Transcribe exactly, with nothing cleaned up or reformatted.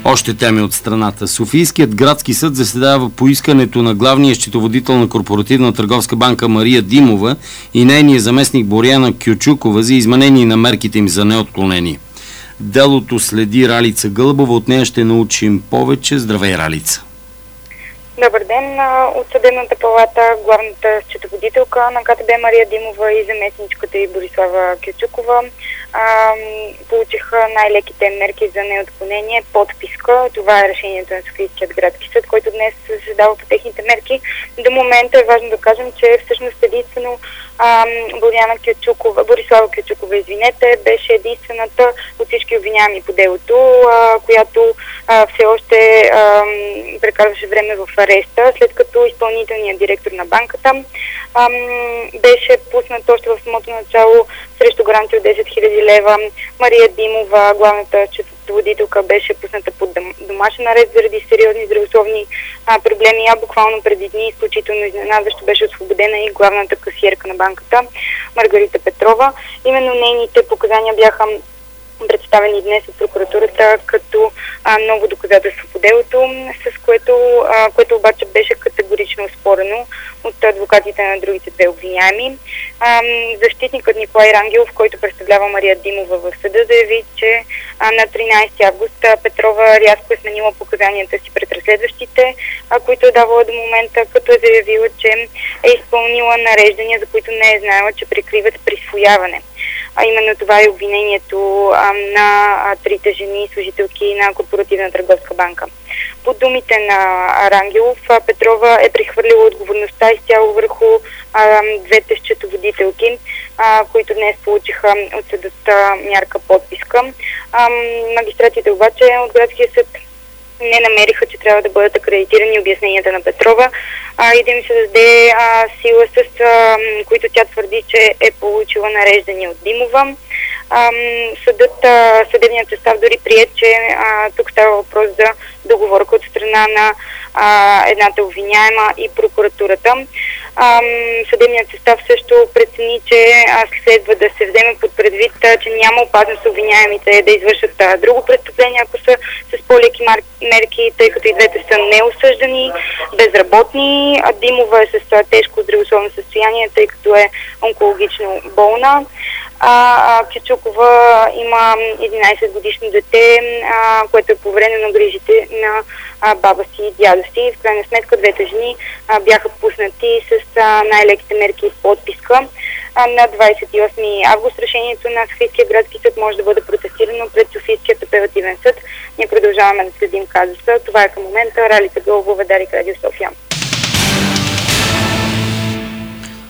Още теми от страната. Софийският градски съд заседава по искането на главния счетоводител на Корпоративна търговска банка Мария Димова и нейния заместник Боряна Кючукова за изменение на мерките им за неотклонение. Делото следи Ралица Гълъбова. От нея ще научим повече. Здравей, Ралица! Добър ден! От Съдебната палата главната счетоводителка на КТБ Мария Димова и заместничката и Борислава Кючукова а, получиха най-леките мерки за неотклонение, подписка. Това е решението на Софийският градски съд, който днес се заседава по техните мерки. До момента е важно да кажем, че всъщност единствено а, Боряна Кючукова, Борислава Кючукова, извинете, беше единствената от всички обвиняеми по делото, а, която а, все още а, прекарваше време в ареста, след като изпълнителният директор на банката а, беше пуснат още в самото начало срещу гаранция от десет хиляди лева. Мария Димова, главната счетоводителка, беше пусната под домашен арест заради сериозни здравословни а, проблеми, а буквално преди дни изключително изненадващо беше освободена и главната касиерка на банката Маргарита Петрова. Именно нейните показания бяха представени днес от прокуратурата като а, ново доказателство по делото, с което, а, което обаче беше категорично оспорено от адвокатите на другите две обвиняеми. А, защитникът Николай Рангелов, който представлява Мария Димова в съда, заяви, че а, на тринайсети август Петрова рязко е сменила показанията си пред разследващите, а, които е давала до момента, като е заявила, че е изпълнила нареждания, за които не е знаела, че прикриват присвояване. А именно това е обвинението а, на а, трите жени, служителки на Корпоративна търговска банка. По думите на Рангелов, Петрова е прехвърлила отговорността изцяло върху а, двете счетоводителки, а, които днес получиха от съдата мярка подписка. А, магистратите обаче от градския съд не намериха, че трябва да бъдат акредитирани обясненията на Петрова а, и да им се даде а, сила, с а, които тя твърди, че е получила нареждане от Димова. А, съдът, а, съдебният състав дори прие, че а, тук става въпрос за договорка от страна на а, едната обвиняема и прокуратурата. А, съдебният състав също прецени, че а, следва да се вземе под предвид, а, че няма опасност обвиняемите да извършат а, друго престъпление, ако са с по-леки мерки, тъй като и двете са неосъждани, безработни. А Димова е с а, тежко здравословно състояние, тъй като е онкологично болна. А, Кючукова има единайсет годишно дете, а, което е поверено на грижите на а, баба си и дядо си. В крайна сметка двете жени а, бяха пуснати с а, най-леките мерки и подписка. А, на двайсет и осми август решението на Софийския градски съд може да бъде протестирано пред Софийският апелативен съд. Ние продължаваме да следим казуса. Това е към момента. Ралица Гълъбова, Дарик Радио София.